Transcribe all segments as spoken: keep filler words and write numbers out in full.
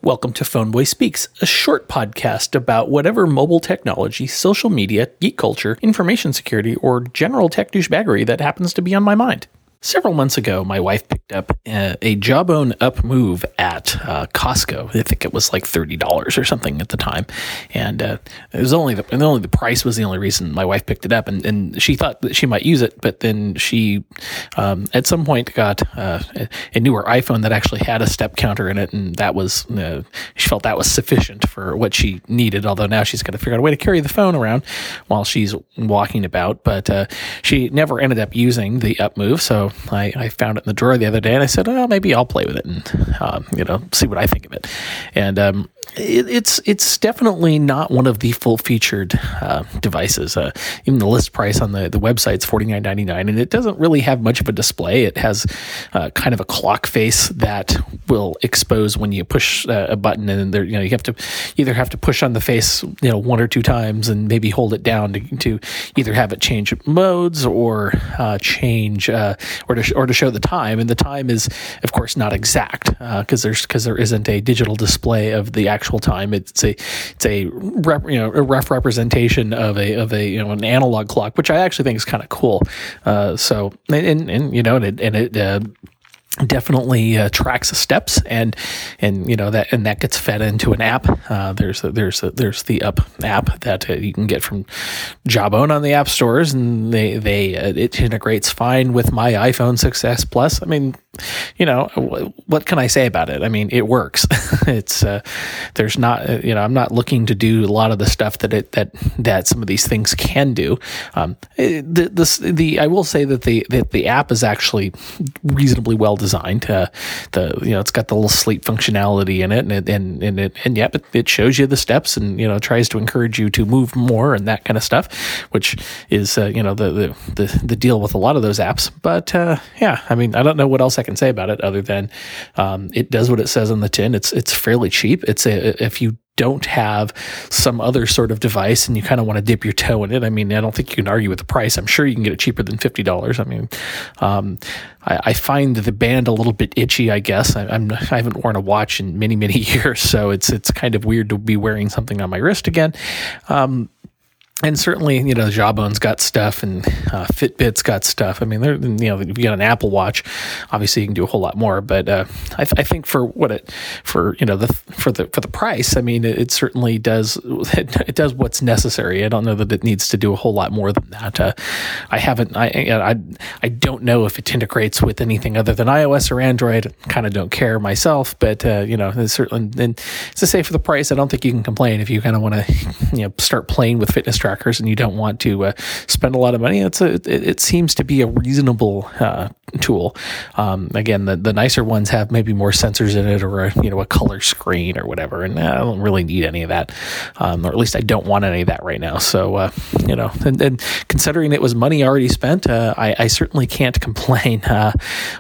Welcome to Phoneboy Speaks, a short podcast about whatever mobile technology, social media, geek culture, information security, or general tech douchebaggery that happens to be on my mind. Several months ago, my wife picked up a, a Jawbone Up Move at uh, Costco. I think it was like thirty dollars or something at the time. And uh, it was only the, and only the price was the only reason my wife picked it up. And, and she thought that she might use it, but then she, um, at some point, got uh, a newer iPhone that actually had a step counter in it. And that was, uh, she felt that was sufficient for what she needed. Although now she's got to figure out a way to carry the phone around while she's walking about. But uh, she never ended up using the Up Move. So I, I found it in the drawer the other day, and I said, "Oh, maybe I'll play with it and um, you know see what I think of it." And um, it, it's it's definitely not one of the full featured uh, devices. Uh, even the list price on the the website's forty-nine ninety-nine, and it doesn't really have much of a display. It has uh, kind of a clock face that will expose when you push uh, a button, and there you know you have to either have to push on the face you know one or two times, and maybe hold it down to, to either have it change modes or uh, change uh, or to or to show the time, and the time is, of course, not exact because uh, there's because there isn't a digital display of the actual time. It's a it's a rep, you know a rough representation of a of a you know an analog clock, which I actually think is kind of cool. Uh, so and, and and you know and it, and it uh, definitely uh, tracks the steps, and and you know that and that gets fed into an app. Uh, there's a, there's a, there's the Up app that uh, you can get from Jawbone on the app stores, and they they uh, it integrates fine with my iPhone six S Plus. I mean, you know, what can I say about it? I mean, it works. it's uh, there's not uh, you know I'm not looking to do a lot of the stuff that it that that some of these things can do. Um, the this the I will say that the that the app is actually reasonably well designed. Uh, the you know it's got the little sleep functionality in it, and it, and and it and yeah, it, it shows you the steps, and you know tries to encourage you to move more and that kind of stuff, which is uh, you know the, the the the deal with a lot of those apps. But uh, yeah, I mean I don't know what else I can say about it other than um, it does what it says on the tin. It's it's fairly cheap. It's a, if you don't have some other sort of device and you kind of want to dip your toe in it, I mean, I don't think you can argue with the price. I'm sure you can get it cheaper than fifty dollars. I mean, um, I, I find the band a little bit itchy, I guess. I, I'm, I haven't worn a watch in many, many years, so it's it's kind of weird to be wearing something on my wrist again. Um, And certainly, you know, Jawbone's got stuff, and uh, Fitbit's got stuff. I mean, they're, you know, if you got an Apple Watch, obviously you can do a whole lot more. But uh, I, I think for what it, for you know, the for the for the price, I mean, it, it certainly does it, it does what's necessary. I don't know that it needs to do a whole lot more than that. Uh, I haven't, I, I I don't know if it integrates with anything other than iOS or Android. Kind of don't care myself, but uh, you know, it's certainly, and to say for the price, I don't think you can complain if you kind of want to, you know, start playing with fitness trackers and you don't want to uh, spend a lot of money. It's a, it, it seems to be a reasonable uh, tool. Um, again, the, the nicer ones have maybe more sensors in it, or a, you know a color screen or whatever, and I don't really need any of that, um, or at least I don't want any of that right now. So uh, you know, and, and considering it was money already spent, uh, I, I certainly can't complain. Uh,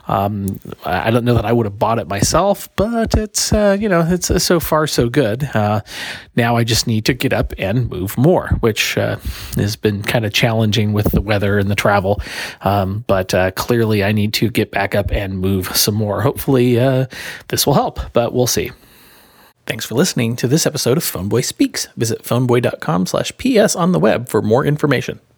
um, I don't know that I would have bought it myself, but it's uh, you know it's uh, so far so good. Uh, now I just need to get up and move more, which uh, has been kind of challenging with the weather and the travel. Um, but uh, clearly I need to get back up and move some more. Hopefully uh, this will help, but we'll see. Thanks for listening to this episode of Phoneboy Speaks. Visit phoneboy dot com slash P S on the web for more information.